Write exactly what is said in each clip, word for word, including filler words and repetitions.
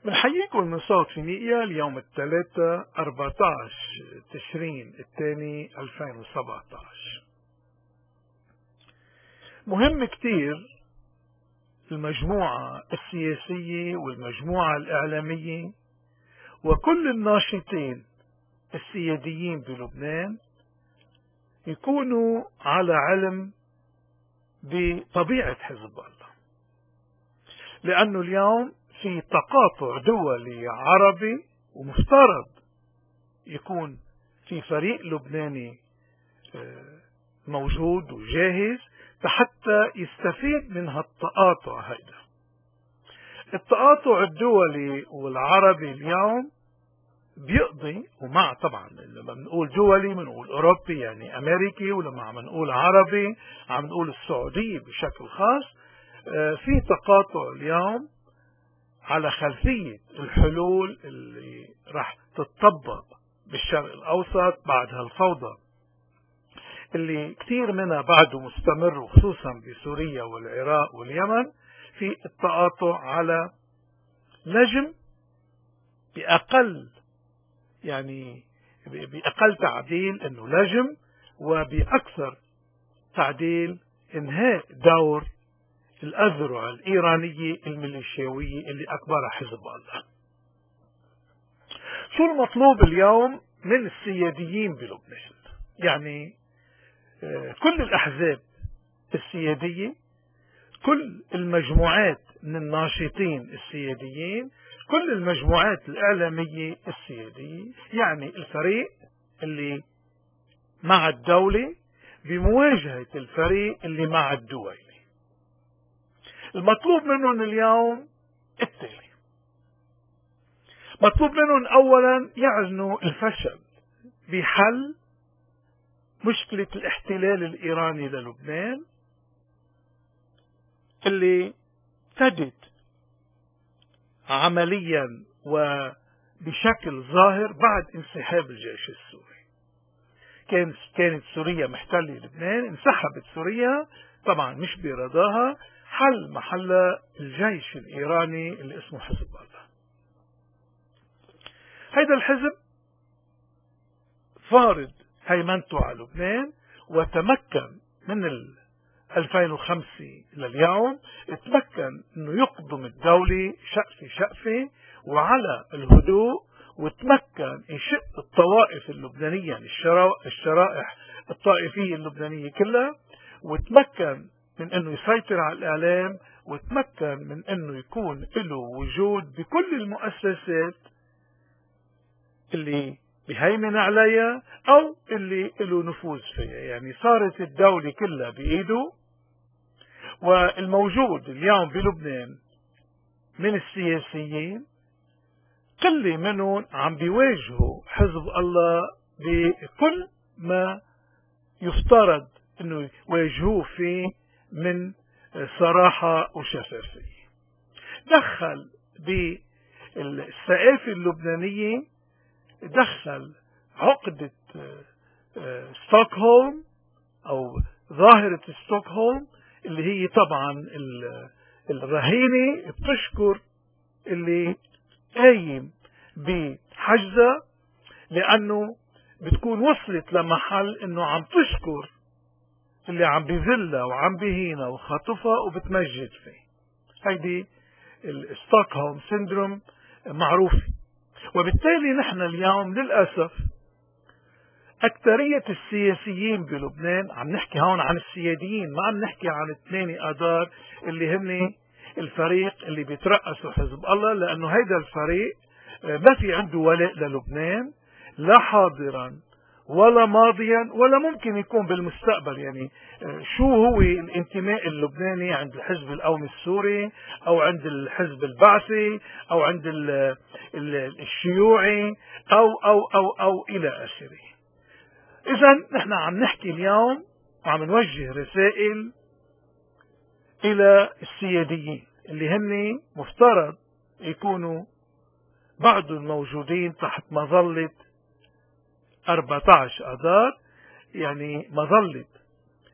بنحييكم من صوت فينيقيا اليوم الثلاثاء أربعة عشر تشرين الثاني ألفين وسبعة عشر. مهم كتير المجموعة السياسية والمجموعة الإعلامية وكل الناشطين السياديين بلبنان يكونوا على علم بطبيعة حزب الله، لأنه اليوم في تقاطع دولي عربي ومفترض يكون في فريق لبناني موجود وجاهز حتى يستفيد من هالتقاطع هيدا. التقاطع الدولي والعربي اليوم بيقضي، ومع طبعا لما بنقول دولي بنقول اوروبي يعني امريكي، ولما عم نقول عربي عم نقول السعودية بشكل خاص. في تقاطع اليوم على خلفية الحلول اللي راح تتطبق بالشرق الأوسط بعد هالفوضى اللي كثير منها بعده مستمر، وخصوصا بسوريا والعراق واليمن. في التقاطع على لجم بأقل يعني بأقل تعديل انه لجم، وبأكثر تعديل انهاء دور الأذرع الإيرانية الميليشياوية اللي أكبرها حزب الله. شو المطلوب اليوم من السياديين بلبنان؟ يعني كل الأحزاب السيادية، كل المجموعات من الناشطين السياديين، كل المجموعات الإعلامية السيادية، يعني الفريق اللي مع الدولة بمواجهة الفريق اللي مع الدول. المطلوب منهم اليوم التالي: مطلوب منهم أولا يعلنوا الفشل بحل مشكلة الاحتلال الإيراني للبنان اللي ابتدت عمليا وبشكل ظاهر بعد انسحاب الجيش السوري. كانت كانت سوريا محتلة لبنان، انسحبت سوريا طبعا مش برضاها، حل محل الجيش الإيراني اللي اسمه حزب الله. هيدا الحزب فارض هيمنته على لبنان، وتمكن من ألفين وخمسة لليوم تمكن انه يقدم الدولة شقفة شقفة وعلى الهدوء، وتمكن يشق الطوائف اللبنانية يعني الشرائح الطائفية اللبنانية كلها، وتمكن من انه يسيطر على الاعلام، وتمكن من انه يكون له وجود بكل المؤسسات اللي بيهيمن عليها او اللي له نفوذ فيها. يعني صارت الدولة كلها بايده. والموجود اليوم بلبنان من السياسيين كل منهم عم بيواجهوا حزب الله بكل ما يفترض انه يواجهوه فيه من صراحة وشفافية. دخل بالثقافة اللبنانية، دخل عقدة ستوكهولم او ظاهرة ستوكهولم اللي هي طبعا الرهينة بتشكر اللي قايم بحجزها، لانه بتكون وصلت لمحل انه عم تشكر اللي عم بذلها وعم بهينها وخطفها وبتمجد فيه. هيدي الستوكهولم سيندروم معروفة. وبالتالي نحن اليوم للأسف أكثرية السياسيين بلبنان، عم نحكي هون عن السياديين، ما عم نحكي عن الثاني آذار اللي هن الفريق اللي بيترأسوا حزب الله، لأنه هيدا الفريق ما في عنده ولاء للبنان لا حاضرا ولا ماضيا ولا ممكن يكون بالمستقبل. يعني شو هو الانتماء اللبناني عند الحزب القومي السوري او عند الحزب البعثي او عند الشيوعي او او او او الى اخره. اذا نحن عم نحكي اليوم وعم نوجه رسائل الى السياديين اللي هن مفترض يكونوا بعض الموجودين تحت مظلة أربعة عشر آذار، يعني مظلة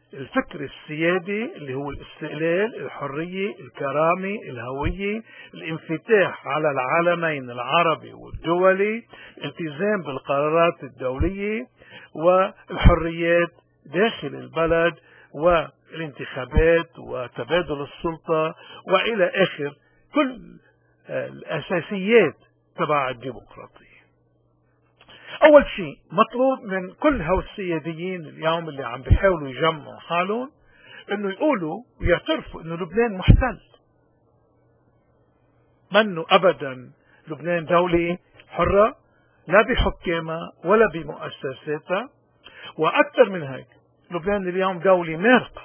الفكر السيادي اللي هو الاستقلال، الحرية، الكرامة، الهوية، الانفتاح على العالمين العربي والدولي، الالتزام بالقرارات الدولية والحريات داخل البلد والانتخابات وتبادل السلطة وإلى آخر كل الأساسيات تبع الديمقراطية. أول شيء مطلوب من كل هؤلاء السياديين اليوم اللي عم بيحاولوا يجمعوا حالهم إنه يقولوا ويعترفوا إنه لبنان محتل، منه أبدا لبنان دولة حرة لا بحكامها ولا بمؤسساتها، وأكثر من هيك لبنان اليوم دولة مارقة.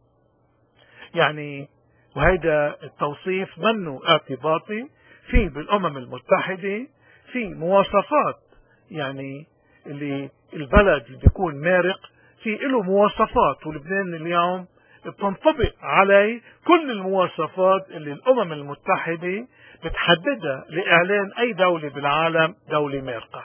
يعني وهيدا التوصيف منه اعتباطي، في بالأمم المتحدة في مواصفات، يعني اللي البلد اللي بيكون مارق في له مواصفات، ولبنان اليوم بتنطبق عليه كل المواصفات اللي الأمم المتحدة بتحددها لإعلان أي دولة بالعالم دولة مارقة.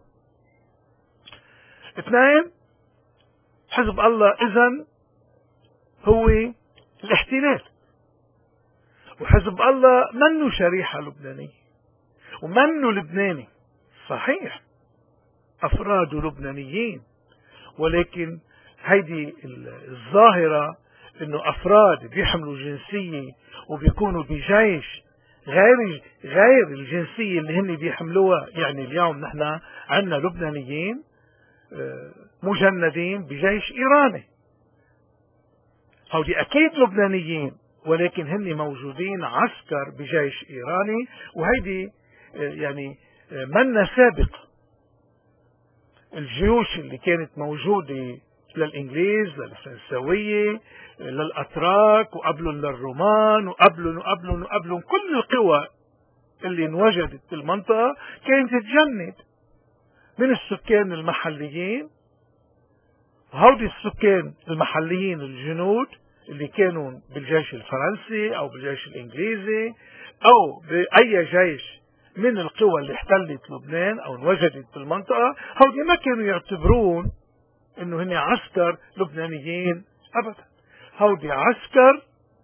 اثنين، حزب الله إذن هو الاحتلال، وحزب الله منه شريحة لبنانية ومنه لبناني. صحيح أفراد لبنانيين، ولكن هيدي الظاهرة إنه أفراد بيحملوا جنسية وبيكونوا بجيش غير غير الجنسية اللي هن بيحملوها. يعني اليوم نحن عندنا لبنانيين مجندين بجيش إيراني، هودي أكيد لبنانيين، ولكن هن موجودين عسكر بجيش إيراني، وهيدي يعني منا سابق. الجيوش اللي كانت موجودة للإنجليز، للفرنسوية، للأتراك، وقبلهم للرومان، وقبلهم وقبلهم وقبلهم كل القوى اللي انوجدت بالمنطقة كانت تتجند من السكان المحليين. هودي السكان المحليين الجنود اللي كانوا بالجيش الفرنسي أو بالجيش الإنجليزي أو بأي جيش من القوى اللي احتلت لبنان أو انوجدت بالمنطقة، هودي ما كانوا يعتبرون إنه هن عسكر لبنانيين أبدا. هودي عسكر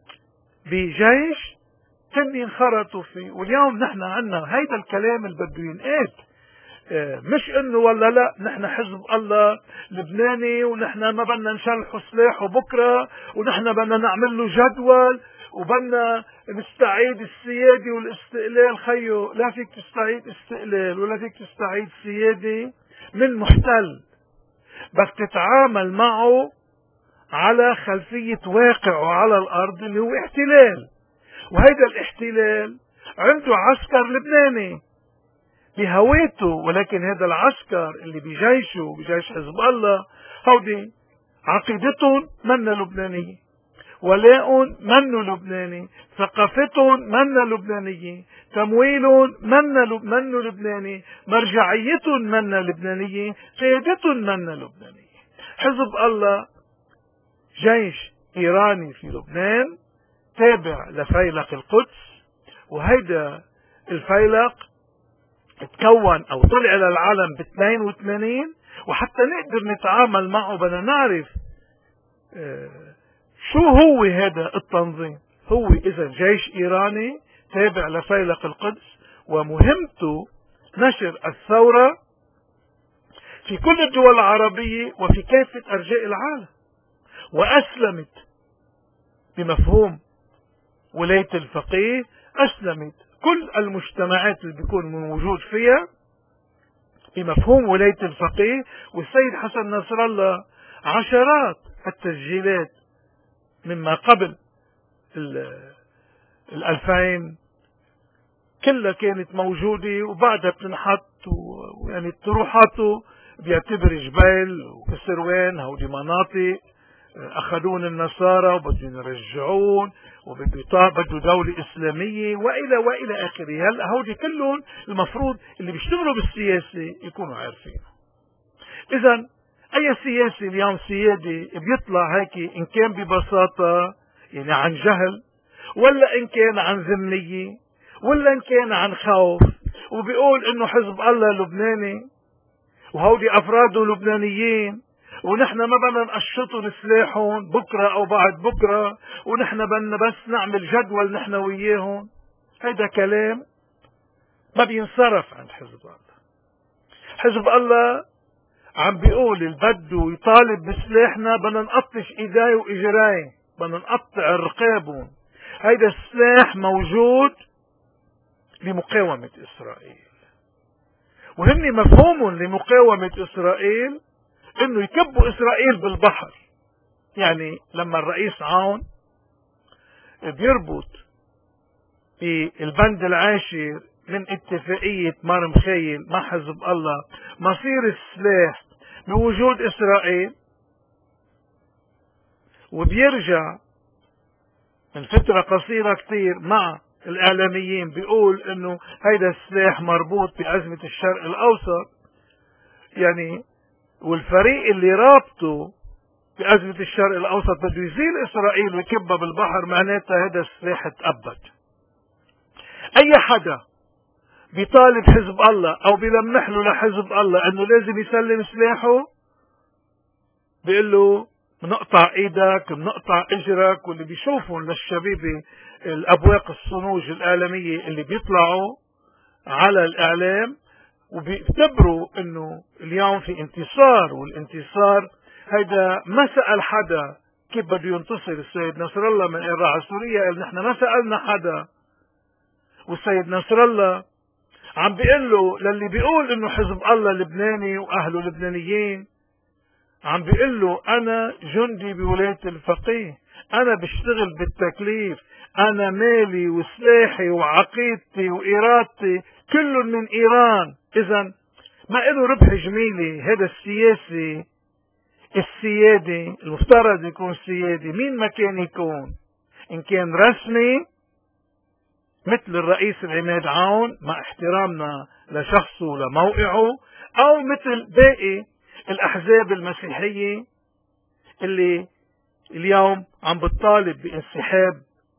بجيش كان ينخرطوا فيه. واليوم نحن عنا هيدا الكلام اللي بده ينقال، مش انه ولا لا نحن حزب الله لبناني ونحن ما بدنا نشلحوا سلاح وبكره ونحن بدنا نعمل له جدول وبدنا نستعيد السيادة والاستقلال. خيو لا فيك تستعيد استقلال ولا فيك تستعيد سيادة من محتل، بس تتعامل معه على خلفية واقعه على الأرض اللي هو احتلال. وهيدا الاحتلال عنده عسكر لبناني بهويته، ولكن هذا العسكر اللي بجيشه بجيش حزب الله هودي عقيدتهم منا لبنانية، ولاء منه لبناني، ثقافتهم منا لبنانية، تمويلهم منا منه لبناني، مرجعيتهم منا لبنانية، قيادتهم منا لبنانية. حزب الله جيش إيراني في لبنان تابع لفيلق القدس، وهيدا الفيلق تكون او طلع للعالم ب اثنين وثمانين، وحتى نقدر نتعامل معه بدنا نعرف اه شو هو هذا التنظيم. هو اذا جيش ايراني تابع لفيلق القدس، ومهمته نشر الثورة في كل الدول العربية وفي كافة ارجاء العالم، واسلمت بمفهوم ولاية الفقيه، اسلمت كل المجتمعات اللي بيكون موجود فيها بمفهوم ولاية الفقيه. والسيد حسن نصر الله عشرات التسجيلات مما قبل الألفين كلها كانت موجودة، وبعدها بتنحط، ويعني طروحاته بيعتبر جبال وكسروان هودي مناطق أخذون النصارى وبدهم يرجعون وبده دولة إسلامية وإلى وإلى آخره. هلا هودي كلهم المفروض اللي بيشتغلوا بالسياسة يكونوا عارفينه. إذا أي سياسي اليوم سيادي بيطلع هيك إن كان ببساطة يعني عن جهل، ولا إن كان عن ذمية، ولا إن كان عن خوف، وبيقول إنه حزب الله لبناني وهودي أفراده لبنانيين ونحن ما بدنا نقشطهم سلاحهم بكرة أو بعد بكرة، ونحن بدنا بس نعمل جدول نحن وياهم. هيدا كلام ما بينصرف عند حزب الله. حزب الله عم بيقول اللي بده يطالب بسلاحنا بدنا نقطش ايداي واجراي، بدنا نقطع رقابهم. هيدا السلاح موجود لمقاومة إسرائيل، وهن مفهومهم لمقاومة إسرائيل انه يكبوا إسرائيل بالبحر. يعني لما الرئيس عون بيربط في البند العاشر من اتفاقية مار مخيل مع حزب الله مصير السلاح بوجود إسرائيل، وبيرجع من فترة قصيرة كتير مع الإعلاميين بيقول إنه هيدا السلاح مربوط بأزمة الشرق الأوسط، يعني والفريق اللي رابطه بأزمة الشرق الأوسط بده يزيل إسرائيل ويكبها بالبحر، معناتها هذا السلاح تأبد. أي حدا بيطالب حزب الله أو بيلمح له لحزب الله إنه لازم يسلم سلاحه بيقول له بنقطع ايدك بنقطع اجرك. واللي بيشوفوا للشبيبة الابواق الصنوج الاعلامية اللي بيطلعوا على الاعلام وبيعتبروا انه اليوم في انتصار، والانتصار هيدا ما سأل حدا كيف بده ينتصر. السيد نصر الله من راح سوريا قال نحن ما سألنا حدا، والسيد نصر الله عم بيقول له للي بيقول انه حزب الله لبناني واهله لبنانيين، عم بيقول له انا جندي بولاية الفقيه، انا بشتغل بالتكليف، انا مالي وسلاحي وعقيدتي وارادتي كلهم من ايران. اذا ما له ربح جميلي. هذا السياسي السيادي المفترض يكون سيادي مين ما كان يكون، ان كان رسمي مثل الرئيس العماد عون مع احترامنا لشخصه ولموقعه، او مثل باقي الأحزاب المسيحية اللي اليوم عم بتطالب بانسحاب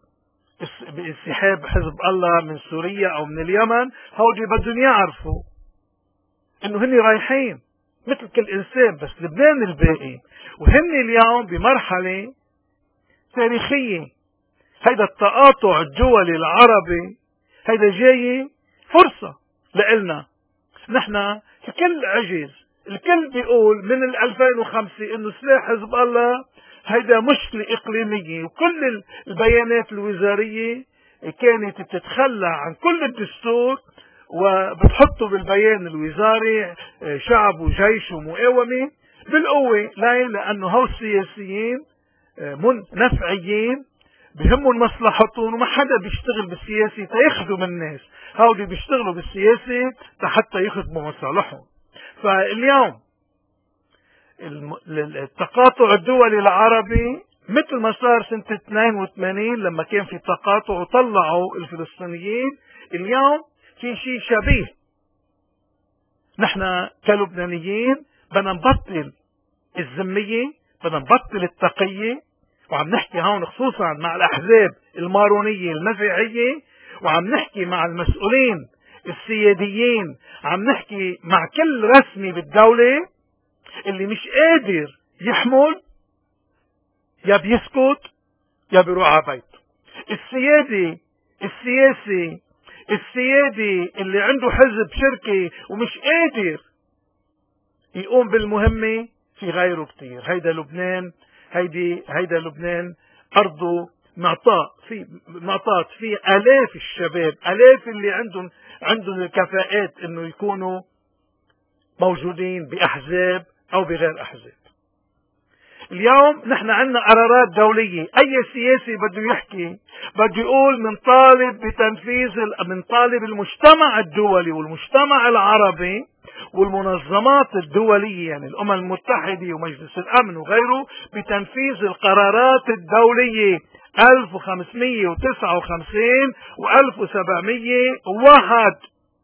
بانسحاب حزب الله من سوريا أو من اليمن. هودي بدهم يعرفوا إنه هن رايحين مثل كل إنسان، بس لبنان الباقي، وهن اليوم بمرحلة تاريخية. هيدا التقاطع الدولي العربي هيدا جاي فرصة لإلنا. نحن الكل عجز، الكل بيقول من ال ألفين وخمسة انه سلاح حزب الله هيدا مشكلة اقليمية، وكل البيانات الوزارية كانت بتتخلى عن كل الدستور وبتحطه بالبيان الوزاري شعب وجيش ومقاومة بالقوة. ليه؟ لانه هو السياسيين من نفعيين بهمهم مصلحتهم، وما حدا بيشتغل بالسياسة تياخدوا من الناس، هودي بيشتغلوا بالسياسة حتى يخدموا مصالحهم. فاليوم التقاطع الدولي العربي مثل ما صار سنة اثنين وثمانين لما كان في تقاطع وطلعوا الفلسطينيين، اليوم في شيء شبيه. نحن كلبنانيين بدنا نبطل الذمية، بدنا نبطل التقية، وعم نحكي هون خصوصا مع الأحزاب المارونية المسيحية، وعم نحكي مع المسؤولين السياديين، عم نحكي مع كل رسمي بالدولة اللي مش قادر يحمل يا بيسكت يا بيروح على بيته. السيادي السياسي السيادي اللي عنده حزب شركي ومش قادر يقوم بالمهمة في غيره كتير. هيدا لبنان، هيدي هيدا لبنان أرضه معطاء في معطاة في آلاف الشباب، آلاف اللي عندهم عندهم الكفاءات انه يكونوا موجودين بأحزاب او بغير أحزاب. اليوم نحن عندنا قرارات دولية، اي سياسي بده يحكي بده يقول من طالب بتنفيذ من طالب المجتمع الدولي والمجتمع العربي والمنظمات الدولية، يعني الأمم المتحدة ومجلس الأمن وغيره، بتنفيذ القرارات الدولية ألف وخمسمية وتسعة وخمسين و ألف وسبعمية وواحد.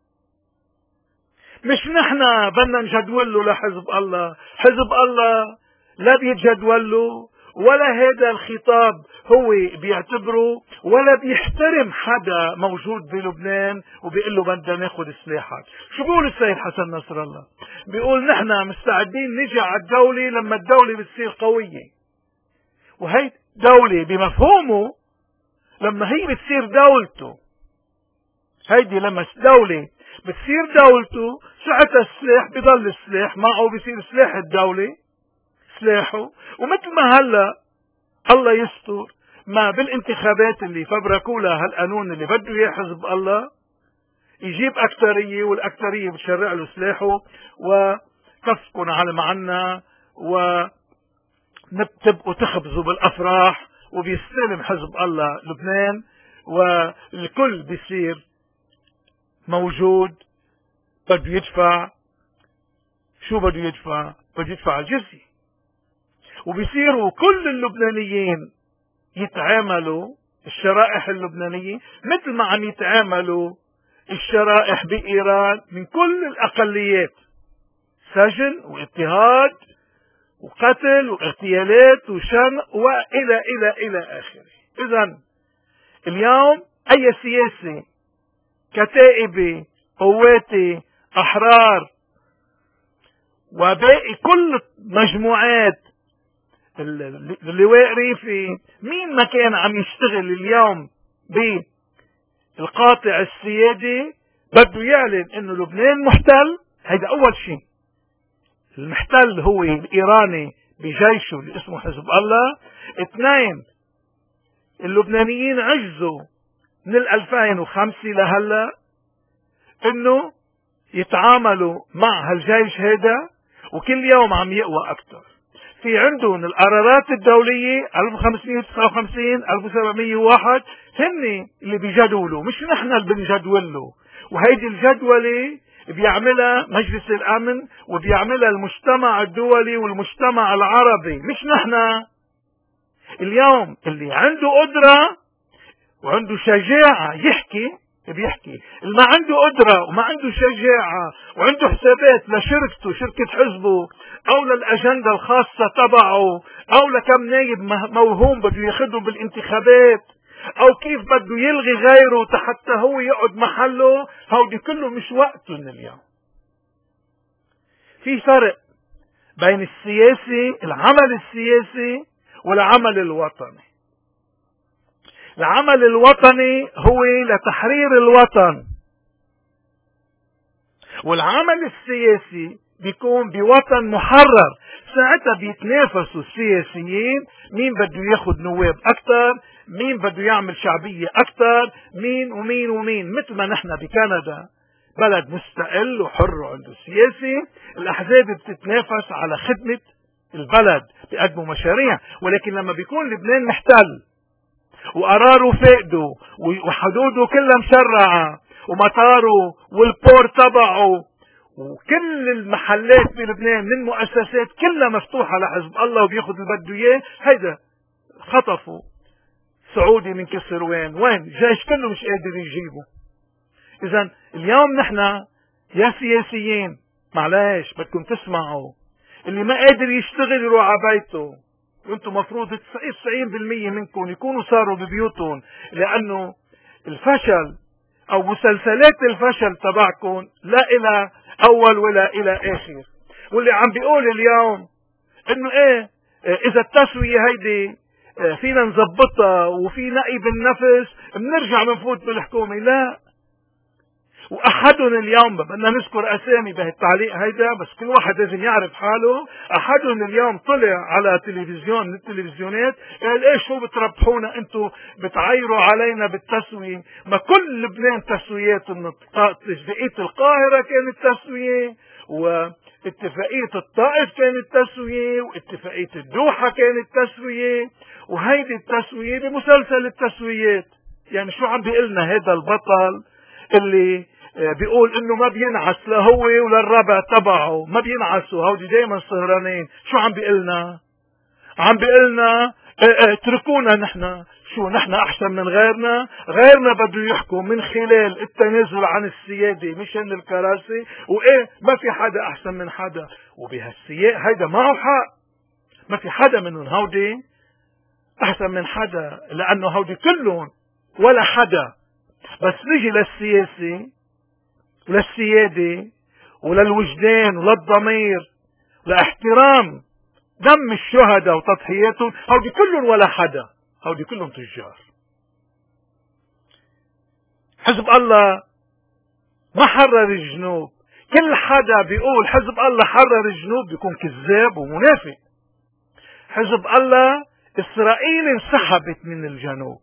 مش نحن بدنا نجدول له لحزب الله، حزب الله لا بيتجدول له ولا هذا الخطاب هو بيعتبره ولا بيحترم حدا موجود بلبنان وبيقول له بدنا ناخذ سلاحك. شو بيقول السيد حسن نصر الله؟ بيقول نحن مستعدين نجي على الدولة لما الدولة بتصير قوية. وهي دولة بمفهومه لما هي بتصير دولته، هيدي لما دولة بتصير دولته ساعتها السلاح بضل السلاح معه، بصير سلاح الدولة سلاحه. ومثل ما هلا الله يستر ما بالانتخابات اللي فبركوا لها هالقانون اللي بده اياه حزب الله يجيب اكثريه، والاكثريه بتشرع له سلاحه وكفكن على معنا ونبتبقوا تخبزوا بالافراح، وبيستلم حزب الله لبنان والكل بيصير موجود. بده يدفع شو بده يدفع؟ بده يدفع الجزية. وبيصيروا كل اللبنانيين يتعاملوا الشرائح اللبنانية مثل ما عم يتعاملوا الشرائح بإيران من كل الأقليات، سجن واضطهاد وقتل واغتيالات وشن وإلى إلى إلى آخره. إذن اليوم أي سياسي كتائبي قواتي أحرار وباقي كل مجموعات اللواء ريفي، مين ما كان عم يشتغل اليوم بالقاطع السيادي بده يعلن انه لبنان محتل. هيدا اول شيء. المحتل هو الايراني بجيشه اللي اسمه حزب الله. اثنين، اللبنانيين عجزوا من الألفين وخمسة لهلا انه يتعاملوا مع هالجيش هيدا، وكل يوم عم يقوى اكثر. في عندهم القرارات الدولية ألف وخمسمئة وتسعة وخمسين ألف وسبعمئة وواحد هن اللي بيجدولوا، مش نحن اللي بنجدول له. وهيدي الجدولة بيعملها مجلس الأمن وبيعملها المجتمع الدولي والمجتمع العربي، مش نحن. اليوم اللي عنده قدرة وعنده شجاعة يحكي بيحكي، اللي ما عنده قدرة وما عنده شجاعة وعنده حسابات لشركته شركة حزبه او للأجندة الخاصة تبعه او لكم نايب موهوم بده ياخده بالانتخابات او كيف بده يلغي غيره حتى هو يقعد محله، هودي كله مش وقتهم اليوم. في فرق بين السياسي العمل السياسي والعمل الوطني. العمل الوطني هو لتحرير الوطن، والعمل السياسي بيكون بوطن محرر. ساعتها بيتنافسوا السياسيين مين بده ياخد نواب اكثر، مين بده يعمل شعبية اكثر، مين ومين ومين. مثل ما نحن بكندا بلد مستقل وحر وعنده سياسي، الاحزاب بتتنافس على خدمة البلد، بيقدموا مشاريع. ولكن لما بيكون لبنان محتل وقراره فقده وحدوده كلها مشرعة ومطاره والبور تبعه وكل المحلات بلبنان من مؤسسات كلها مفتوحة لحزب الله وبياخد اللي بده اياه، هيدا خطفوا سعودي من كسروان، وين الجيش كله مش قادر يجيبه. اذا اليوم نحن يا سياسيين معلش بدكم تسمعوا، اللي ما قادر يشتغل يروح على بيته، وانتم مفروض تسعين بالمئة منكم يكونوا صاروا ببيوتهم، لانه الفشل او مسلسلات الفشل تبعكم لا الى اول ولا الى اخر. واللي عم بيقول اليوم انه ايه اذا التسوية هيدي فينا نزبطها وفي نقي بالنفس بنرجع بنفوت بالحكومة، لا. واحدهم اليوم بدنا نذكر اسامي بهالتعليق هيدا، بس كل واحد لازم يعرف حاله. احدهم اليوم طلع على تلفزيون من التلفزيونات قال ايش شو بتربحونا انتم بتعايروا علينا بالتسوية؟ ما كل لبنان تسويات، من اتفاقية القاهرة كانت تسوية، واتفاقية الطائف كانت تسوية، واتفاقية الدوحة كانت تسوية، وهيدي التسوية بمسلسل التسويات. يعني شو عم بيقلنا هذا البطل اللي بيقول انه ما بينعس لا هو ولا الربع تبعه، ما بينعسوا، هودي دايما سهرانين. شو عم بيقلنا؟ عم بيقلنا اتركونا نحن، شو نحن احسن من غيرنا؟ غيرنا بده يحكم من خلال التنازل عن السيادة مشان الكراسي، وايه ما في حدا احسن من حدا. وبهالسياق هيدا معه حق، ما في حدا منهم هودي أحسن من حدا، لأنه هودي كلهم ولا حدا. بس نجي للسياسة وللسيادة وللوجدان وللضمير لاحترام دم الشهداء وتضحياتهم، هودي كلهم ولا حدا، هودي كلهم تجار. حزب الله ما حرر الجنوب. كل حدا بيقول حزب الله حرر الجنوب بيكون كذاب ومنافق. حزب الله إسرائيل انسحبت من الجنوب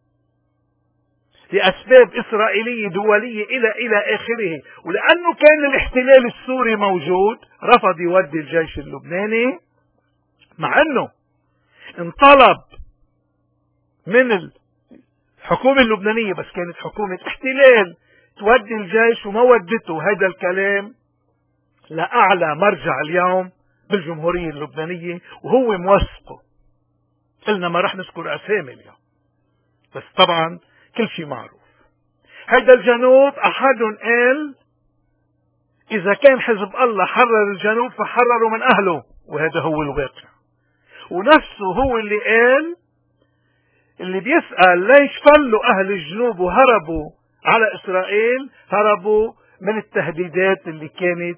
لأسباب إسرائيلية دولية إلى إلى آخره، ولأنه كان الاحتلال السوري موجود رفض يودي الجيش اللبناني، مع أنه انطلب من الحكومة اللبنانية، بس كانت حكومة احتلال، تودي الجيش وما ودته. هذا الكلام لأعلى مرجع اليوم بالجمهورية اللبنانية وهو موثقه. قلنا ما رح نذكر أسامي اليوم، بس طبعا كل شيء معروف. هيدا الجنوب أحدهم قال إذا كان حزب الله حرر الجنوب فحرروا من أهله، وهذا هو الواقع. ونفسه هو اللي قال، اللي بيسأل ليش فلوا أهل الجنوب وهربوا على إسرائيل، هربوا من التهديدات اللي كانت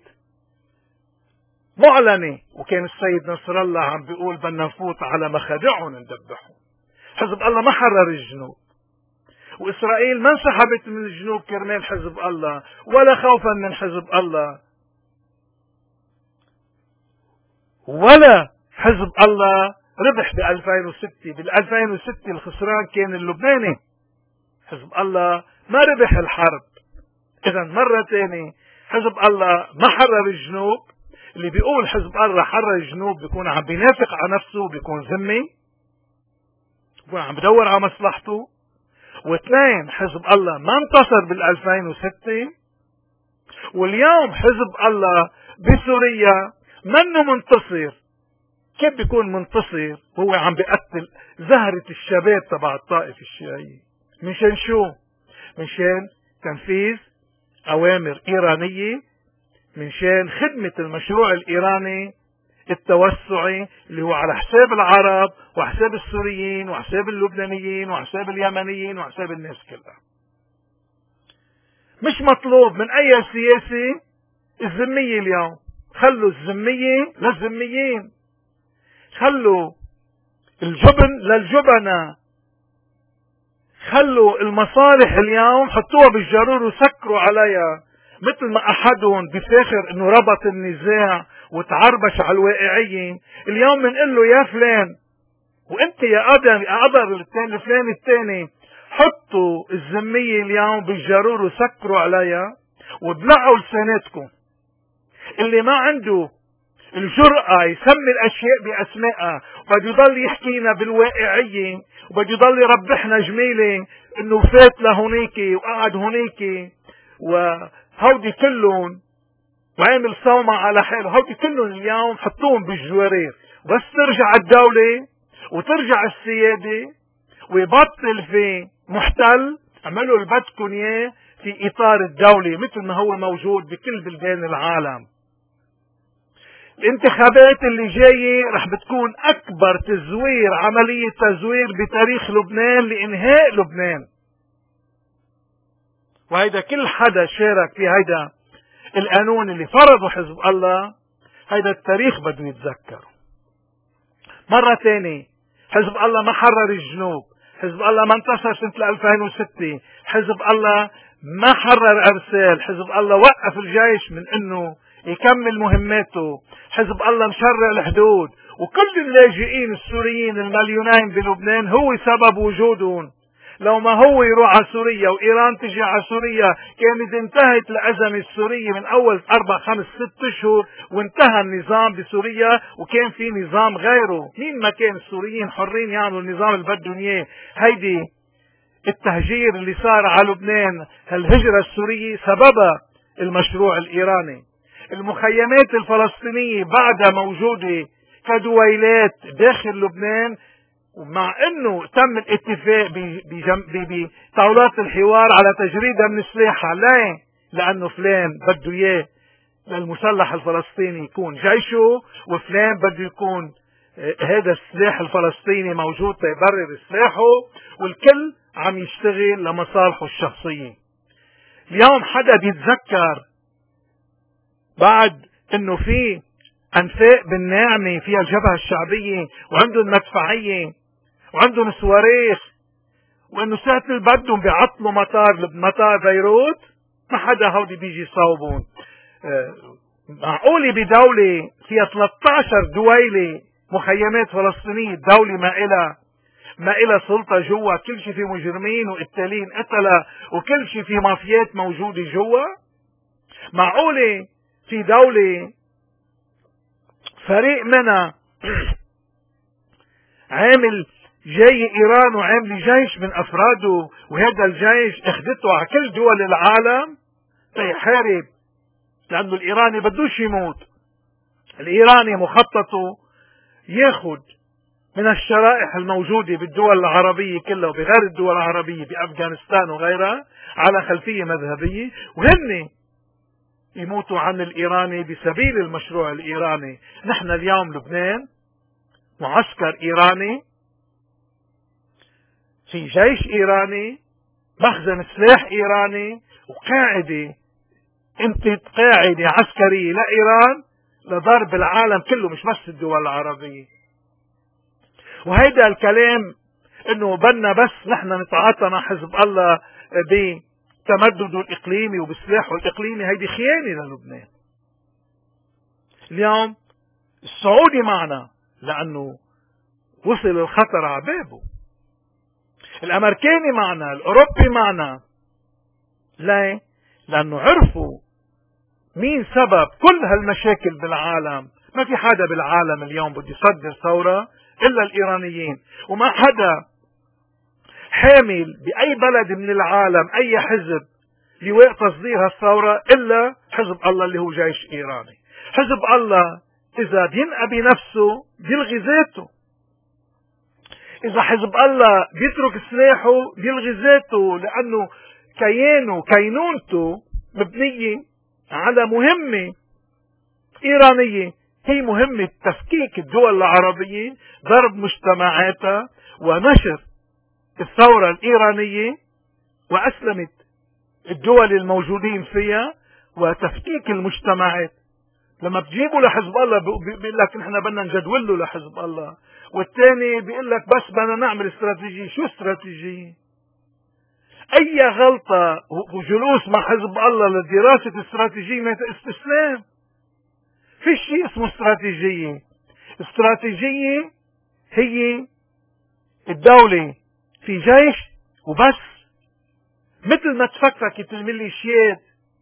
معلنة، وكان السيد نصر الله عم بيقول بدنا نفوت على مخادعهم ندبحهم. حزب الله ما حرر الجنوب، وإسرائيل ما انسحبت من الجنوب كرمال حزب الله ولا خوفا من حزب الله، ولا حزب الله ربح ب ألفين وستة. بال ألفين وستة الخسران كان اللبناني، حزب الله ما ربح الحرب. إذا مرة ثانية حزب الله ما حرر الجنوب. اللي بيقول حزب الله حرر الجنوب بيكون عم بينافق على نفسه، بيكون ذمي، بيكون عم بدور على مصلحته. واثنين، حزب الله ما انتصر بال ألفين وستة، واليوم حزب الله بسوريا منه منتصر. كيف بيكون منتصر هو عم بيقتل زهرة الشباب تبع الطائفة الشيعية؟ منشان شو؟ منشان تنفيذ أوامر إيرانية، منشان خدمة المشروع الإيراني التوسعي اللي هو على حساب العرب وحساب السوريين وحساب اللبنانيين وحساب اليمنيين وحساب الناس كلها. مش مطلوب من أي سياسي الذمية اليوم. خلوا الذمية للذميين، خلوا الجبن للجبنة، خلوا المصالح اليوم حطوها بالجرور وسكروا عليها. مثل ما أحدهم بفاخر انه ربط النزاع وتعربش على الواقعية، اليوم بنقول له يا فلان وانت يا ادم يا قدر الفلان الثاني، حطوا الذمية اليوم بالجرور وسكروا عليها وابلعوا لساناتكم. اللي ما عنده الجرأة يسمي الاشياء باسمائها وبده يضل يحكينا بالواقعية وبده يضل يربحنا جميلة انه فات لهونيك وقعد هونيك وهودي كلهم وعامل صومعة على حاله، هودي كلهم اليوم حطوهم بالجوارير. بس ترجع الدولة وترجع السيادة ويبطل في محتل، اعملوا اللي بدكم اياه في اطار الدولة مثل ما هو موجود بكل بلدان العالم. الانتخابات اللي جاية رح بتكون اكبر تزوير، عملية تزوير بتاريخ لبنان لانهاء لبنان. وهيدا كل حدا شارك في هيدا القانون اللي فرضه حزب الله، هيدا التاريخ بده يتذكره. مرة ثانية، حزب الله ما حرر الجنوب، حزب الله ما انتصر سنة ألفين وستة، حزب الله ما حرر أرسال، حزب الله وقف الجيش من انه يكمل مهماته، حزب الله مشرع الحدود، وكل اللاجئين السوريين المليونين بلبنان هو سبب وجودهم. لو ما هو يروح على سوريا وإيران تجي على سوريا كانت انتهت الأزمة السورية من أول أربع خمس ست أشهر، وانتهى النظام بسوريا وكان في نظام غيره. مين ما كان السوريين حرين يعملوا النظام اللي بدهم إياه. هيدي التهجير اللي صار على لبنان، هالهجرة السورية سببها المشروع الإيراني. المخيمات الفلسطينية بعدها موجودة كدويلات داخل لبنان، ومع انه تم الاتفاق بطاولات الحوار على تجريدها من الساحة. ليه؟ لانه فلان بده اياه للمسلح الفلسطيني يكون جيشه، وفلان بده يكون هذا السلاح الفلسطيني موجود تيبرر سلاحه، والكل عم يشتغل لمصالحه الشخصية. اليوم حدا بيتذكر بعد انه في انفاق بالناعمة فيها الجبهة الشعبية وعندهم مدفعية وعندهم صواريخ، وانه ساعة اللي بدهم بيعطلوا مطار مطار بيروت ما حدا هودي بيجي يصوبون. آه معقولة بدولة فيها ثلاثة عشر دويلة مخيمات فلسطينية، دولة ما إلها ما إلها سلطة جوا، كل شيء في مجرمين وقتالين قتلة وكل شيء في مافيات موجودة جوا؟ معقولة في دولة فريق منها عامل جاي إيران وعامل جيش من أفراده، وهذا الجيش اخدته على كل دول العالم تيحارب، لأنه الإيراني بدوش يموت. الإيراني مخططه ياخد من الشرائح الموجودة بالدول العربية كلها وبغير الدول العربية بأفغانستان وغيرها على خلفية مذهبية، وهن يموتوا عن الإيراني بسبيل المشروع الإيراني. نحن اليوم لبنان معسكر إيراني، في جيش إيراني، مخزن سلاح إيراني، وقاعدة انت قاعدة عسكرية لإيران لضرب العالم كله مش بس الدول العربية. وهيدا الكلام انه بدنا بس نحن نتعاطى مع حزب الله بتمدده الاقليمي وبسلاحه الاقليمي، هيدي خيانة للبنان. اليوم السعودي معنا لانه وصل الخطر على بابه، الامريكاني معنا، الاوروبي معنا. ليه؟ لانه عرفوا مين سبب كل هالمشاكل بالعالم. ما في حدا بالعالم اليوم بده يصدر ثورة إلا الإيرانيين، وما حدا حامل بأي بلد من العالم أي حزب لواء تصدير هالثورة إلا حزب الله اللي هو جيش إيراني. حزب الله إذا بينقى بنفسه بيلغي ذاته، إذا حزب الله بيترك سلاحه بيلغي ذاته، لأنه كيانه كينونته مبنية على مهمة إيرانية، هي مهمة تفكيك الدول العربية، ضرب مجتمعاتها ونشر الثورة الإيرانية وأسلمت الدول الموجودين فيها وتفكيك المجتمعات. لما بتجيبوا لحزب الله بيقول لك نحن بدنا نجدول له لحزب الله، والثاني بيقول لك بس بدنا نعمل استراتيجية. شو استراتيجية؟ أي غلطة وجلوس مع حزب الله لدراسة استراتيجية استسلام. في شيء اسمه استراتيجية. استراتيجية هي الدولة في جيش وبس، مثل ما تفككت الميليشيات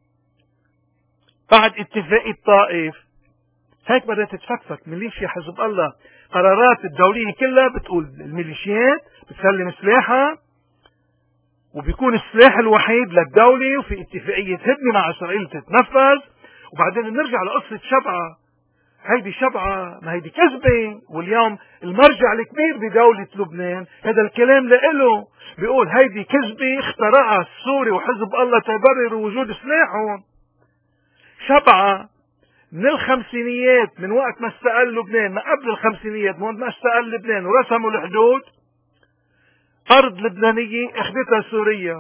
بعد اتفاقية الطائف، هيك بدها تتفكك ميليشيا حزب الله. قرارات الدولية كلها بتقول الميليشيات بتسلم سلاحها، وبيكون السلاح الوحيد للدولة، وفي اتفاقية هدنة مع إسرائيل تتنفذ. وبعدين نرجع لقصة شبعة. هيدي شبعة ما هيدي كذبة. واليوم المرجع الكبير بدولة لبنان هذا الكلام لإله، بيقول هيدي كذبة اخترعها السوري وحزب الله تبرر وجود سلاحهم. شبعة من الخمسينيات، من وقت ما استقل لبنان، ما قبل الخمسينيات، من وقت ما استقل لبنان ورسموا الحدود، أرض لبنانية اخذتها سوريا،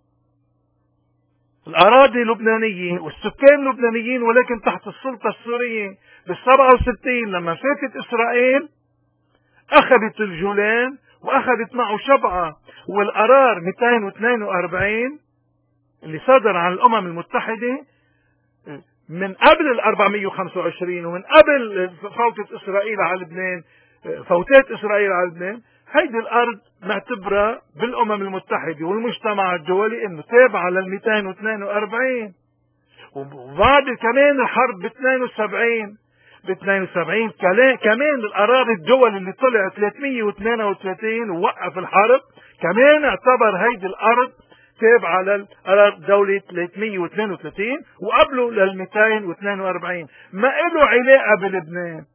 الأراضي لبنانية والسكان لبنانيين، ولكن تحت السلطة السورية. بالسبعة وستين لما فاتت إسرائيل أخذت الجولان وأخذت معه شبعة، والقرار مئتين واثنين وأربعين اللي صدر عن الأمم المتحدة من قبل ال أربعمئة وخمسة وعشرين ومن قبل فوتة إسرائيل على لبنان، فوتات إسرائيل على لبنان، هيدي الأرض معتبرة بالأمم المتحدة والمجتمع الدولي إنه تابعة لل مئتين واثنين وأربعين. وبعد كمان الحرب ب اثنين وسبعين ب اثنين وسبعين كمان القرار الدولي اللي طلع ثلاثمئة واثنين وثلاثين ووقف الحرب كمان اعتبر هيدي الأرض تابعة للقرار الدولي ثلاثمئة واثنين وثلاثين وقبله لل مئتين واثنين وأربعين. ما له علاقة بلبنان.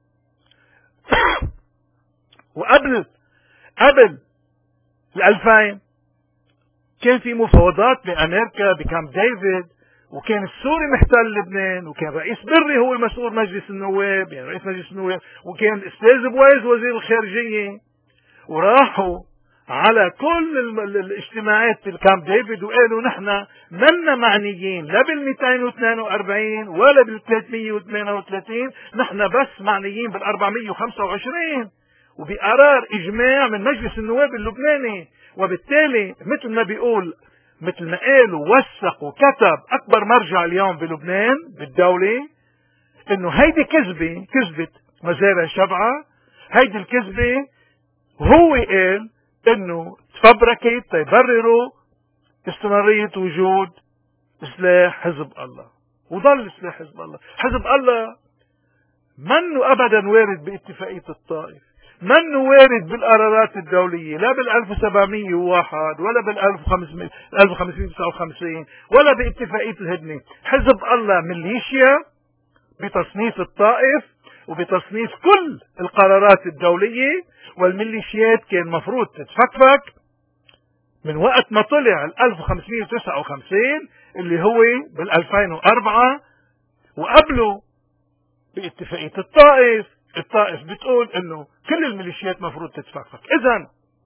وقبل قبل الألفين كان في مفاوضات بأمريكا بكامب ديفيد، وكان السوري محتل لبنان، وكان رئيس بري هو مسؤول مجلس النواب، يعني رئيس مجلس النواب، وكان الاستاذ بويز وزير الخارجية، وراحوا على كل الاجتماعات في الكامب ديفيد وقالوا نحن منا معنيين لا بال مئتين واثنين وأربعين ولا بال ثلاثمئة وثمانية وثلاثين، نحن بس معنيين بال أربعمئة وخمسة وعشرين، وبقرار اجماع من مجلس النواب اللبناني. وبالتالي مثل ما بيقول، مثل ما قالوا وثق وكتب اكبر مرجع اليوم بلبنان بالدولة، انه هيدي كذبة، كذبة مزارع شبعة، هيدي الكذبة هو قال انه تفبركت تيبرروا استمرارية وجود سلاح حزب الله، وظل سلاح حزب الله. حزب الله منه ابدا وارد باتفاقية الطائف، منه وارد بالقرارات الدولية، لا بال ألف وسبعمئة وواحد ولا بال ألف وخمسمئة وتسعة وخمسين ولا باتفاقية الهدنة. حزب الله ميليشيا بتصنيف الطائف وبتصنيف كل القرارات الدولية، والميليشيات كان مفروض تتفكفك من وقت ما طلع ال ألف وخمسمئة وتسعة وخمسين اللي هو بال ألفين وأربعة، وقبله باتفاقية الطائف. الطائف بتقول انه كل الميليشيات مفروض تتفكفك. اذا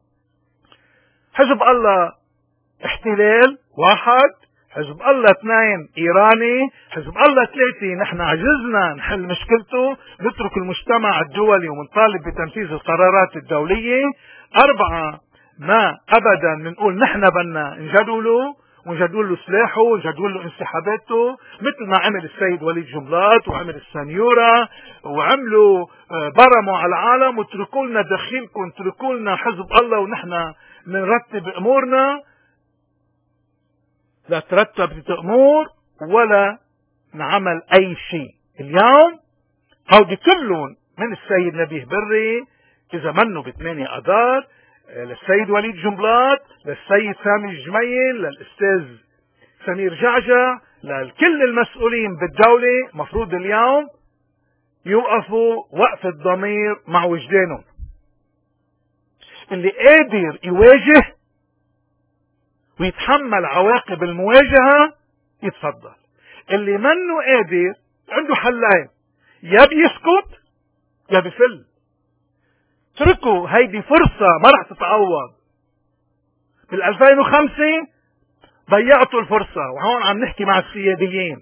حزب الله احتلال واحد، حزب الله اثنين ايراني، حزب الله ثلاثة نحن عجزنا نحل مشكلته، نترك المجتمع الدولي ومنطالب بتنفيذ القرارات الدولية. اربعة ما ابدا بنقول نحن بدنا نجدوله ونجدول له سلاحه ونجدول له انسحاباته، مثل ما عمل السيد وليد جنبلاط وعمل السنيورة، وعملوا برموا على العالم وتركوا لنا دخيلكم، تركوا لنا حزب الله ونحن نرتب امورنا. لا ترتبت امور ولا نعمل اي شيء. اليوم هودي كلهم من السيد نبيه بري اذا منه بثمانية اذار، للسيد وليد جنبلاط، للسيد سامي الجميل، للاستاذ سمير جعجع، لكل المسؤولين بالدولة مفروض اليوم يوقفوا وقف الضمير مع وجدانهم. اللي قادر يواجه ويتحمل عواقب المواجهة يتفضل. اللي منه قادر عنده حلين، يا بيسكت يا بفل. اتركوا، هيدي فرصة ما رح تتعوض. بال ألفين وخمسة ضيعتوا الفرصة، وهون عم نحكي مع السياديين.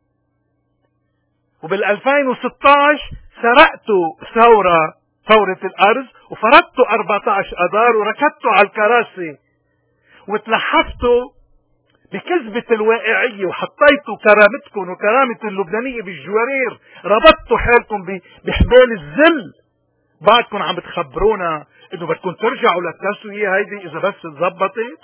وبال ألفين وستة عشر سرقتوا ثورة ثورة الأرز وفرضتوا أربعة عشر أذار وركضتوا على الكراسي وتلحفتوا بكذبة الواقعية وحطيتوا كرامتكم وكرامة اللبنانية بالجوارير، ربطتوا حالكم بحبال الذل. بعدكم عم بتخبرونا انه بدكم ترجعوا للتسوية هيدي اذا بس تزبطت.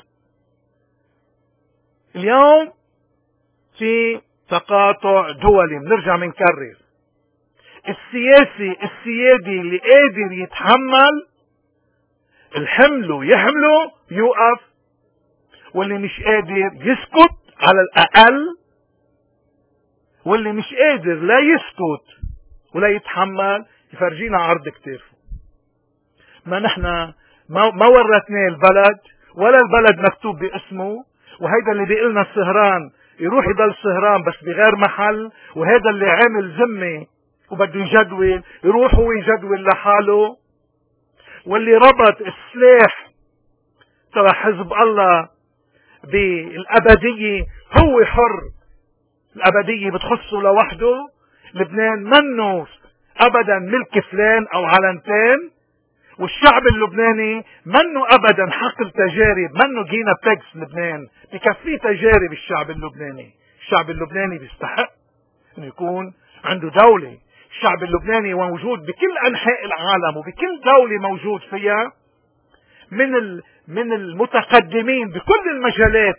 اليوم في تقاطع دولي، بنرجع بنكرر، السياسي السيادي اللي قادر يتحمل الحمل ويحمله يوقف، واللي مش قادر يسكت على الاقل، واللي مش قادر لا يسكت ولا يتحمل يفرجينا عرض كتافه. ما نحن ما, ما ورثناه البلد ولا البلد مكتوب باسمه، وهيدا اللي بيقلنا السهران يروح يضل سهران بس بغير محل، وهذا اللي عامل ذمة وبده يجدول يروح هو يجدول لحاله، واللي ربط السلاح تبع حزب الله بالأبدية هو حر، الأبدية بتخصه لوحده. لبنان منه ابدا ملك فلان او علنتين، والشعب اللبناني منه ابدا حقل تجارب، منه جينا بيكس. لبنان بكفيه تجارب. الشعب اللبناني الشعب اللبناني بيستحق انه يكون عنده دولة. الشعب اللبناني موجود بكل انحاء العالم وبكل دولة موجود فيها من من المتقدمين بكل المجالات.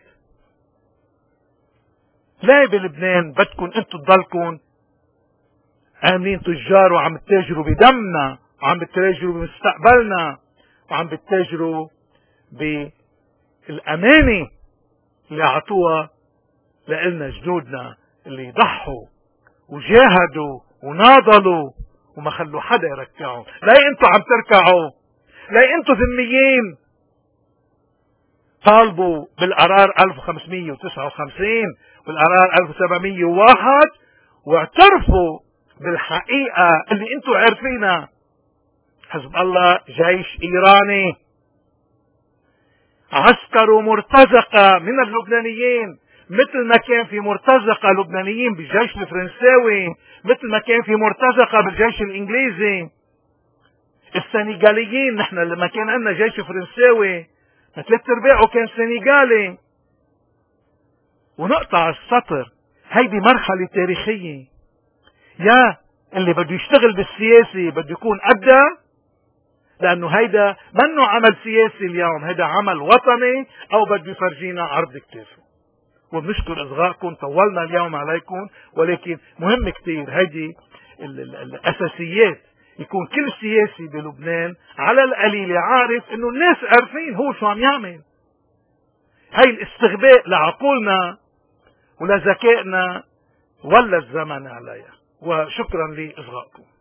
لا بلبنان بدكم انتم تضلكم عاملين تجار وعم تتاجروا بدمنا وعم بتتاجروا بمستقبلنا وعم بتتاجروا بالأمانة اللي أعطوها لإلنا جدودنا اللي ضحوا وجاهدوا وناضلوا وما خلوا حدا يركعهم. لا انتوا عم تركعوا، لا انتوا ذميين طالبوا بالقرار ألف وخمسمئة وتسعة وخمسين بالقرار ألف وسبعمية وواحد، واعترفوا بالحقيقة اللي انتم عارفينها. حزب الله جيش ايراني، عسكر مرتزقة من اللبنانيين، مثل ما كان في مرتزقة لبنانيين بالجيش الفرنساوي، مثل ما كان في مرتزقة بالجيش الانجليزي. السنغاليين، نحن لما كان عندنا جيش فرنساوي ثلاث ارباعه كان سنغالي. ونقطع السطر، هيدي مرحلة تاريخية. يا اللي بده يشتغل بالسياسي بده يكون قدها، لانه هيدا منه عمل سياسي اليوم، هيدا عمل وطني، او بده يفرجينا عرض كتافه. وبنشكر اصغائكم، طولنا اليوم عليكم، ولكن مهم كتير هيدي ال ال الاساسيات، يكون كل سياسي بلبنان على القليل عارف انه الناس عارفين هو شو عم يعمل. هاي الاستغباء لعقولنا ولذكائنا ولا الزمن عليها. وشكرا لإصغائكم.